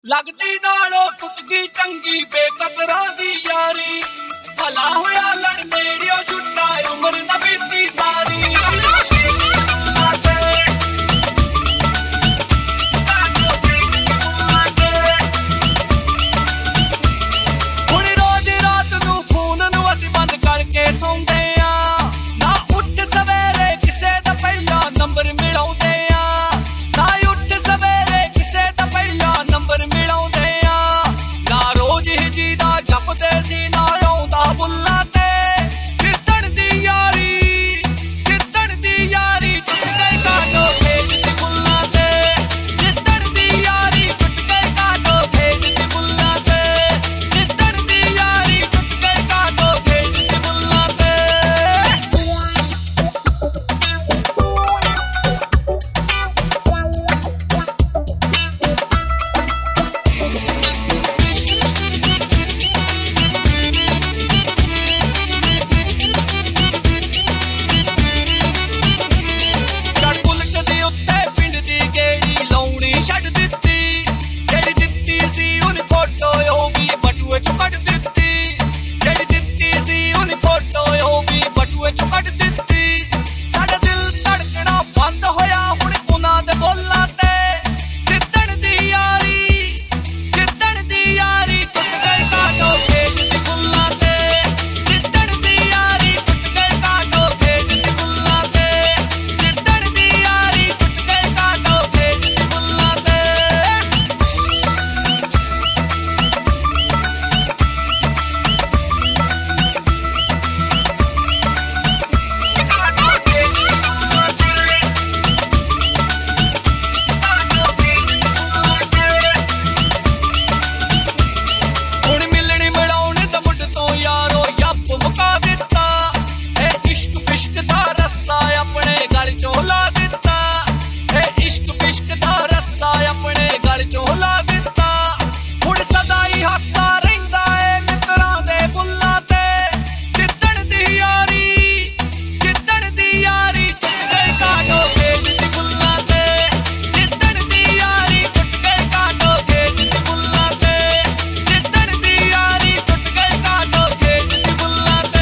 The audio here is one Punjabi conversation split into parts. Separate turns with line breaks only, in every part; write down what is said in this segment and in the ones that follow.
लगदी नालों टुट गई चंगी बेकदरां दी यारी भला होया लड़ नेड़ियों छुट्टा उम्र ना बीती सारी हुण रोज रात नूं फोन नूं असीं बंद करके सौंदे आ ना उठ सवेरे किसे दा पहला नंबर मिलाउंदे आ ना उठ सवेरे किसे दा पहला नंबर मिलाउंदे आ ना रोज ही जी दा जपदे सी ना आउंदा बुल्ला ते जिद्दण दी यारी टुट गई काटो भेज दी बुल्ला ते जिद्दण दी यारी टुट गई काटो भेज दी बुल्ला ते जिद्दण दी यारी टुट गई काटो भेज दी बुल्ला ते ਚੜ ਪੁਲਟ ਦੀ ਉੱਤੇ ਪਿੰਡ ਦੀ ਗੇੜੀ ਲਾਉਣੀ ਛੱਡ ਦਿੱਤੀ ਜਿਹੜੀ ਦਿੱਤੀ ਸੀ ਉਹਨੇ ਫੋਟੋ ਉਹ ਵੀ ਬਟੂਏ ਚੋਂ ਕੱਢ ਦਿੱਤੀ ਜਿਹੜੀ ਦਿੱਤੀ ਸੀ ਉਹਨੇ ਫੋਟੋ ਉਹ ਵੀ ਬਟੂਏ ਚੋਂ ਕੱਢ ਦਿੱਤੀ ਸਾਡਾ ਦਿਲ ਧੜਕਣਾ ਬੰਦ ਹੋਇਆ ਹੁਣ ਉਹਨਾਂ ਦੇ ਬੋਲਾਂ ਤੇ ਜਿੱਦਣ ਦੀ ਯਾਰੀ ਟੁੱਟ ਗਈ ਕਾਟੋ ਭੇਜ ਦੀ ਬੁੱਲਾਂ ਤੇ ਜਿੱਦਣ ਦੀ ਯਾਰੀ ਟੁੱਟ ਗਈ ਕਾਟੋ ਭੇਜ ਦੀ ਬੁੱਲਾਂ ਤੇ ਜਿੱਦਣ ਦੀ ਯਾਰੀ ਟੁੱਟ ਗਈ ਕਾਟੋ ਭੇਜ ਦੀ ਬੁੱਲਾਂ ਤੇ ਹੁਣ ਮਿਲਣ ਮਿਲਾਉਣ ਦਾ ਮੁੱਢ ਤੋਂ ਯਾਰੋ ਯੱਪ ਮੁਕਾ ਦਿੱਤਾ ਇਹ ਇਸ਼ਕ ਫਿਸ਼ਕ ਦਾ ਰੱਸਾ ਆਪਣੇ ਗਲ ਚੋਂ ਲਾ ਦਿੱਤਾ ਇਹ ਇਸ਼ਕ ਫਿਸ਼ਕ ਦਾ ਰੱਸਾ ਆਪਣੇ ਗਲ ਚੋਂ ਲਾ ਦਿੱਤਾ ਹੁਣ ਸਦਾ ਹੀ ਹਾਸਾ ਰਹਿੰਦਾ ਏ ਮਿੱਤਰਾਂ ਦੇ ਬੁੱਲਾਂ ਤੇ ਜਿੱਦਣ ਦੀ ਯਾਰੀ ਟੁੱਟ ਗਈ ਕਾਟੋ ਭੇਜ ਦੀ ਬੁੱਲਾਂ ਤੇ ਜਿੱਦਣ ਦੀ ਯਾਰੀ ਟੁੱਟ ਗਈ ਕਾਟੋ ਭੇਜ ਦੀ ਬੁੱਲਾਂ ਤੇ ਜਿੱਦਣ ਦੀ ਯਾਰੀ ਟੁੱਟ ਗਈ ਕਾਟੋ ਭੇਜ ਦੀ ਬੁੱਲਾਂ ਤੇ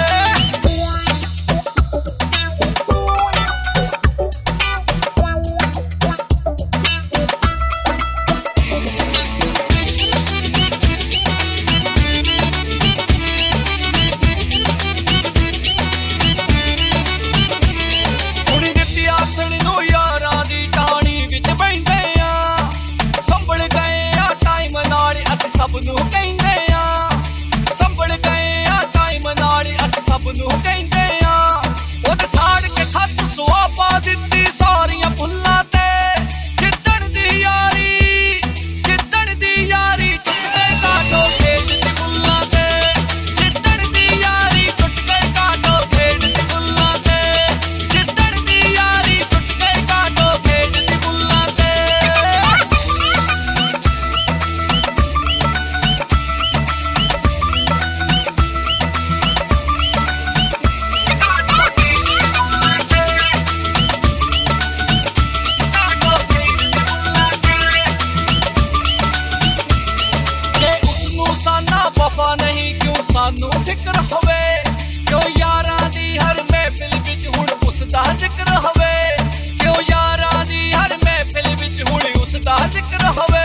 ਹੁਣੀ ਦਿੱਤੀ ਆਸਣ ਨੂੰ ਯਾਰਾਂ ਦੀ ਟਾਹਣੀ ਵਿੱਚ ਬਹਿੰਦੇ ਆ ਸੰਭਲ ਗਏ ਆ ਟਾਈਮ ਨਾਲ ਅਸੀਂ ਸਭ ਨੂੰ ਕਹਿੰਦੇ ਆ ਸੰਭਲ ਗਏ ਆ ਟਾਈਮ ਨਾਲ ਅਸੀਂ ਸਭ ਨੂੰ ਕਹਿੰਦੇ ਆ ਉਹਦੇ ਸਾੜ ਕੇ ਛੱਤ ਸੁਆ ਪਾ ਦਿੱਤੀ ਸਾਰੀਆਂ ਫੁੱਲਾਂ ਤੇ ਜਿੱਦਣ ਦੀ ਯਾਰੀ ਟੁੱਟ ਗਈ ਕਾਟੋ ਭੇਜ ਦੀ ਬੁੱਲਾਂ ਤੇ ਜਿੱਦਣ ਦੀ ਯਾਰੀ ਟੁੱਟ ਗਈ ਕਾਟੋ ਭੇਜ ਦੀ ਬੁੱਲਾਂ ਤੇ ਜਿੱਦਣ ਦੀ ਯਾਰੀ ਟੁੱਟ ਗਈ ਕਾਟੋ ਭੇਜ ਦੀ ਬੁੱਲਾਂ ਤੇ ਜੇ ਉਸਨੂੰ ਸਾਨਾ ਵਫਾ ਨਹੀਂ ਕਿਉਂ ਸਾਨੂੰ ਫਿਕਰ ਹੋਵੇ ਕਿਉਂ ਯਾਰਾਂ ਦੀ ਹਰ ਮਹਿਫਿਲ ਵਿੱਚ ਹੁਣ ਉਸਦਾ ਜ਼ਿਕਰ ਹੋਵੇ ਕਿਉਂ ਯਾਰਾਂ ਦੀ ਹਰ ਮਹਿਫਿਲ ਵਿੱਚ ਹੁਣ ਉਸਦਾ ਜ਼ਿਕਰ ਹੋਵੇ